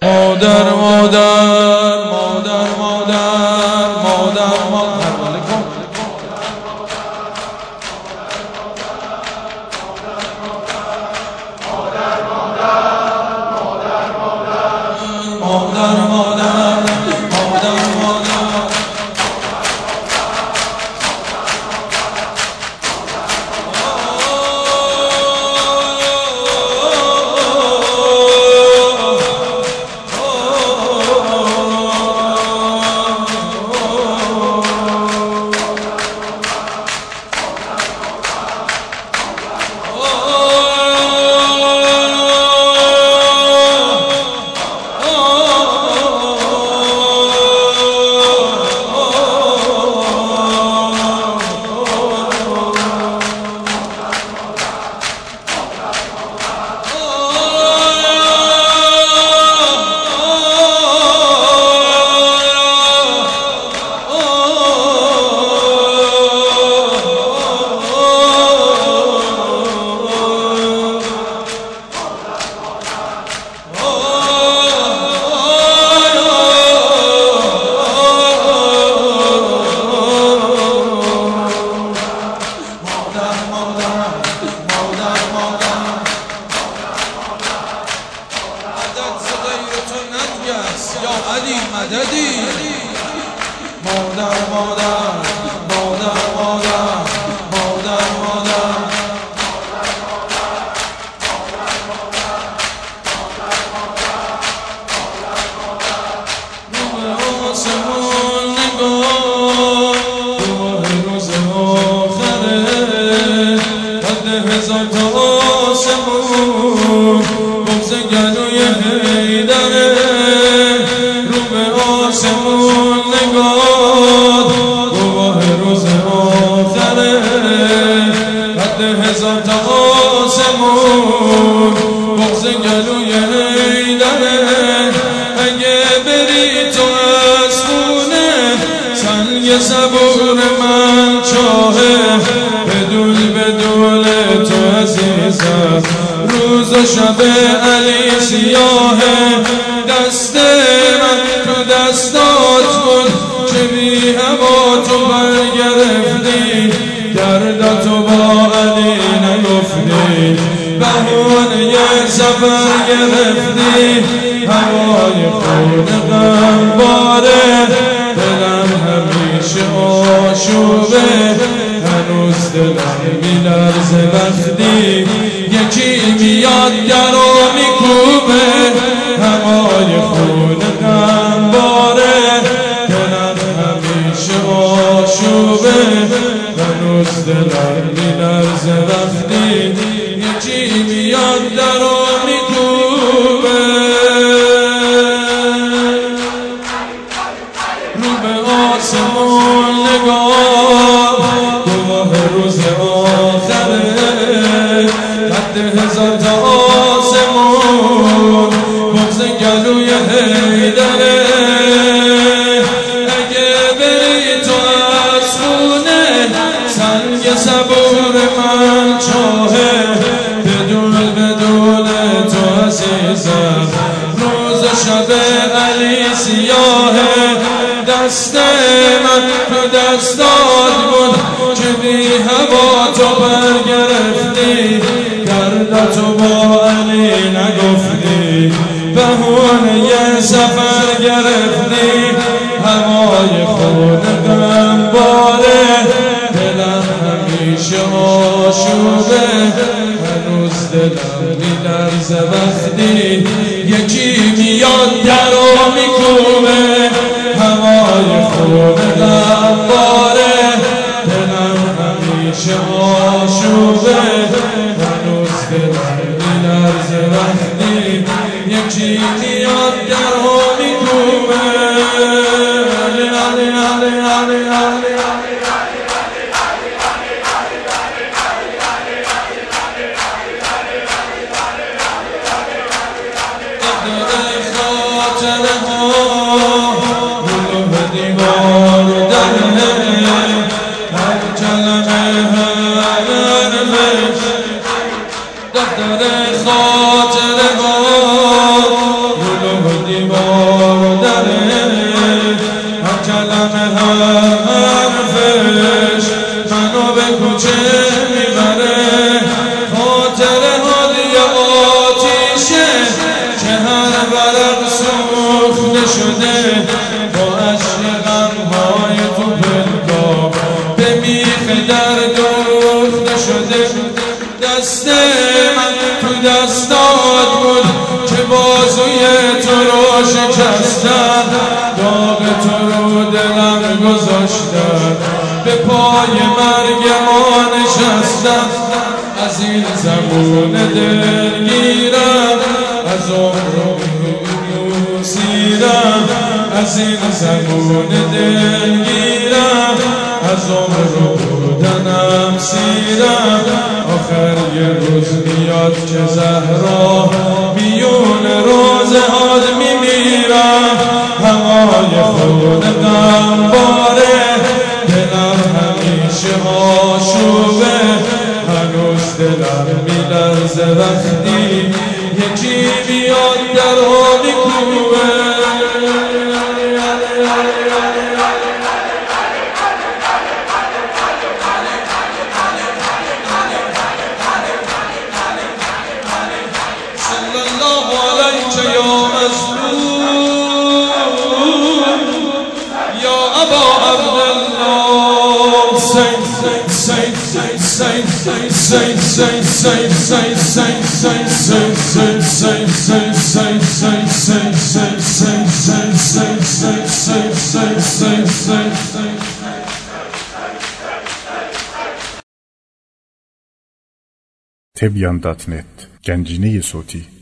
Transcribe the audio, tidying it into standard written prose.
مادر مادر مادر مادر مادر مادر مددی مادر مادر مادر مادر مادر مادر رو به آسمون نگاه روز آخره قد هزار تا آسمون بغض گلوی حیدره آسمون نگاه گواه روز آخره قد هزار تا آسمون بغض گلوی حیدره اگه بری تو از خونه سنگ صبور من چاهه بدول بدول تو عزیزم روز و شب علی سیاهه دست من تو دستات بود که بی هوا تو برگرفتی دردتو با علی نگفتی بهونه سفر گرفتی هوای خون غمباره دلم همیشه آشوبه هنوز دلم میلرزه وقتی یکی میاد درو میکوبه هوای خون غمباره دلم همیشه آشوبه هنوز دلم میلرزه وقتی یکی میاد درو میکوبه رو به آسمون نگاه گواه روز آخره قد هزار تا آسمون بغض گلوی حیدره اگه بری تو از خونه سنگ صبور من چاهه بدون بدون تو عزیزم روز شب علی سیاهه دست من تو دستات بود که بی هوا تو برگرفتی دردتو با علی نگفتی بهونه سفر گرفتی هوای خون غمباره دلم همیشه آشوبه هنوز دلم میلرزه وقتی یکی میاد درو میکوبه هوای خون غمباره دلم همیشه آشوبه هنوز دلم میلرزه وقتی یکی میاد درو میکوبه علی علی علی علی علی دفتر خاطره ها دیوار دره، هر کلمه حرفش منو به کوچه میبره. خاطره حالی آتیشه که هر ورق سوخته شده، با عشق غمهای تو پلکا به میخ درد دوخته شده. دست من تو دستات بود که بازوی تو رو شکستم، داغ تو رو دلم گذاشتم، به پای مرگ ما نشستم. از این زمان دلگیرم، از عمر سیرم، از این زمان دلگیرم، از عمر بودنم سیرم. آخر یه روز میاد که زهرا میون روزهات میمیرم. هوای خود غمباره، دلم همیشه آشوبه، هنوز دلم میلرزه وقتی یکی بیاد درو میکوبه. Tebyan.net Gənciniyi Soti